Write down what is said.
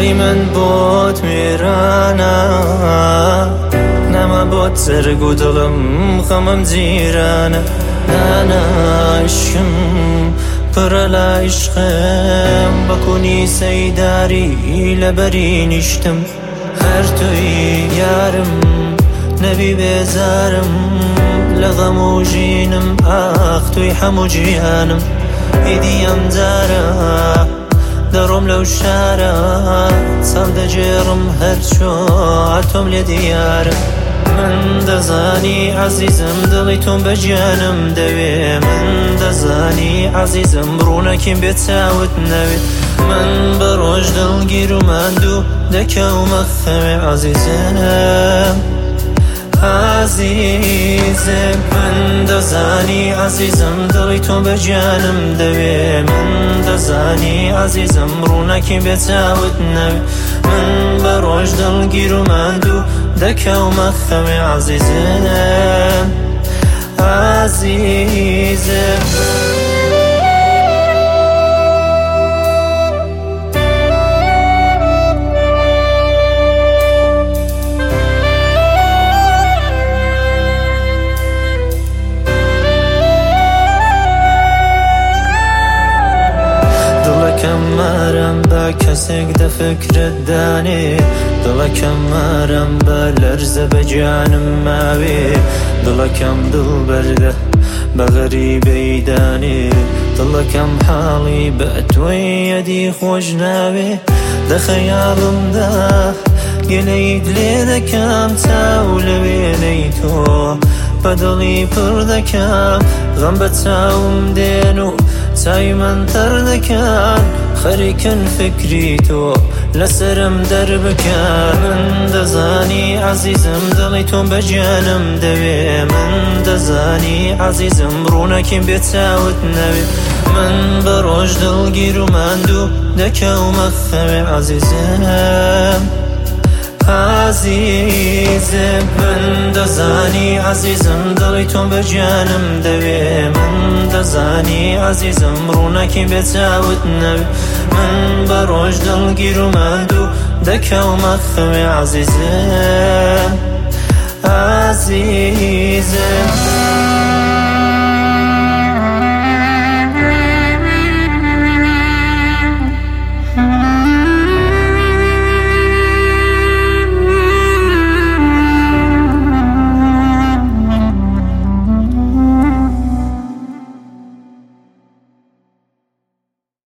دڵی من بۆت وێرانە نەما بۆت سەرگ و دڵم خەمم جیرانە ناناشم پڕە لە عیشقم بەکوونی سەیداری لەبەری نیشتم هەر تۆی یارم نەبی بێزارم لە غەم و ژینم ئاخ توی هەموو جیهانم ئیدی ئەم جارە دەڕۆم لەو شارە چاو دەجێڕم هەرچۆ تۆم لێ دیارە من دەزانی عەزیزم دڵی تۆم بە گیانم دەوێ من دەزانی عەزیزم ڕوونەکیم بێت چاوت نەوێت من بە ڕۆژ دڵگیر و ماندوو دەکەومە خەوێ عەزیزم عزیزم من دەزانی عەزیزم دڵی تۆم بە گیانم دەوێ من دەزانی عەزیزم ڕوونەکیم بێت چاوت نەوێت من بە ڕۆژ دڵگیر و ماندوو دەکەومە خەوێ عەزیزم عەزیزم دڵەکەم مارەم بە کەسێک دەفکرت دانێ دڵەکەم مارەم بە لەرزە بە گیانم ماوێ دڵەکەم دڵبەردە بە غەریبەی دانێ دڵەکەم حاڵی بە تۆی یەدی خۆش ناوێ لە خەیاڵمدا گەلەیت لێ دەکەم چاو لە وێنەی تۆ بە دڵی پڕ دەکەم غەم بە چاوم دێن و چاوی من تەر دەکەن خەریکن فکری تۆ لەسرم دەربکەن من دەزانی عەزیزم دڵی تۆم بە گیانم دەوێ من دەزانی عەزیزم ڕوونەکیم بێت چاوت نەوێ من بە ڕۆژ دڵگیر و ماندوو دەکەومە خەوێ عەزیزم عەزیزم من دەزانی عەزیزم دڵی تۆم بە گیانم دەوێ من دەزانی عەزیزم ڕوونەکیم بێت چاوت نەوێ من بە ڕۆژ دڵگیر و ماندوو دەکەومە خەوێ عەزیزم عەزیزم